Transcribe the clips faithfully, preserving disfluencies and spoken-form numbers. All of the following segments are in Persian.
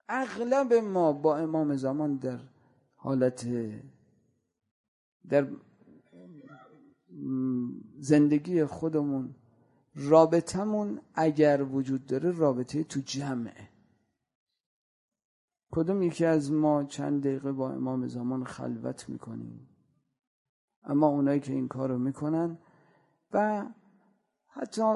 اغلب ما با امام زمان در حالت در زندگی خودمون رابطمون اگر وجود داره رابطه تو جمعه. کدوم یکی از ما چند دقیقه با امام زمان خلوت میکنیم؟ اما اونایی که این کارو میکنن و حتی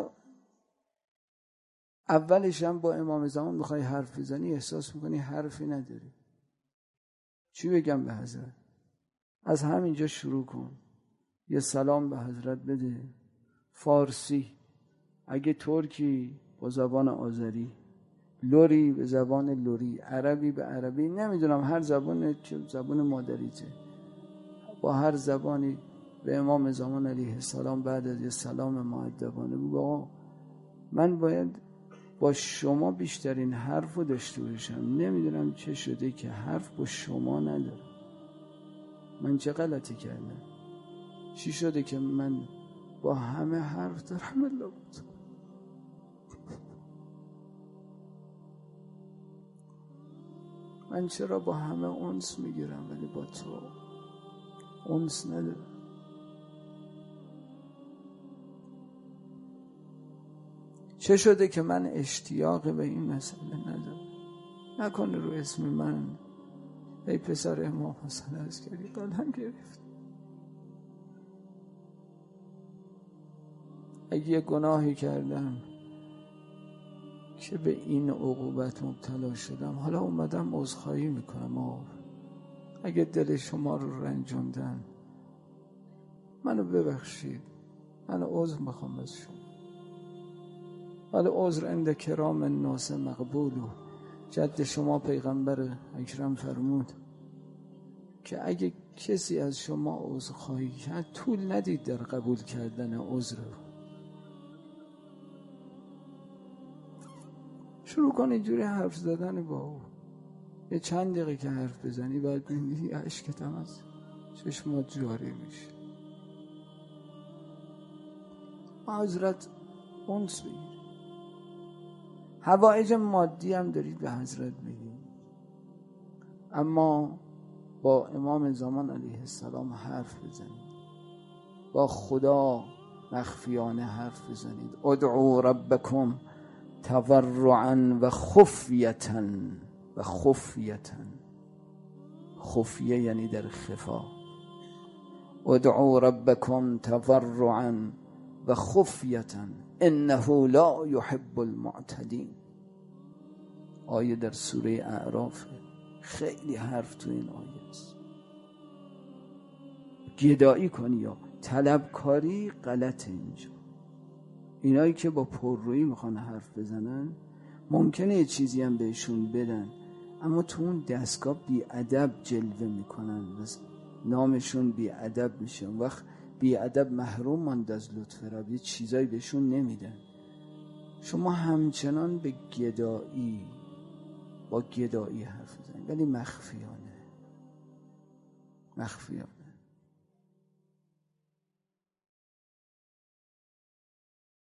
اولش هم با امام زمان میخوای حرف بزنی احساس میکنی حرفی نداری. چی بگم به حضرت؟ از همینجا شروع کن، یه سلام به حضرت بده، فارسی، اگه ترکی با زبان آذری، لوری به زبان لوری، عربی به عربی، نمیدونم هر زبان که زبان مادریته، با هر زبانی به امام زمان علیه السلام بعد از یه سلام مؤدبانه بگو آقا من باید با شما بیشترین حرف رو داشته باشم، نمیدونم چه شده که حرف با شما ندارم، من چه غلطی کردم، چی شده که من با همه حرف دارم الله بود. من چرا با همه انس میگیرم ولی با تو انس ندارم؟ چه شده که من اشتیاق به این مسئله ندارم؟ نکنه رو اسم من ای پسر امام حسن عسکری قلم گرفت. اگه یه گناهی کردم که به این عقوبت مبتلا شدم، حالا اومدم عذرخواهی میکنم. آه اگه دل شما رو رنجوندم منو ببخشید، من عذر میخوام از شما. ولی عذر عند کرام الناس مقبول. و جد شما پیغمبر اکرم فرمود که اگه کسی از شما عذرخواهی کرد طول ندید در قبول کردن عذر رو. شروع کن اینجوری حرف زدن با او. یه چند دقیقه که حرف بزنی بعد بینی عشقت هم از چشمات جاری میشه. حضرت انس بگیر. حوائج مادی هم دارید به حضرت بگید، اما با امام زمان علیه السلام حرف بزنید، با خدا مخفیانه حرف بزنید. ادعوا ربکم تضرعا و خفیتا و خفیتا. خفیه یعنی در خفا. ادعوا ربکم تضرعا و خفیتا انه لا يحب المعتدین. آیه در سوره اعراف. خیلی حرف تو این آیه است. گدایی کنی یا طلبکاری غلط. اینجا اینایی که با پررویی میخوان حرف بزنن ممکنه یه چیزی هم بهشون بدن، اما تو اون دستگاه بی ادب جلوه میکنن، نامشون بی ادب میشه. اون وقت بی ادب محروم ماند از لطف رب، یه چیزایی بهشون نمیدن. شما همچنان به گدایی با گدایی حرف بزنید، ولی مخفیانه مخفیانه.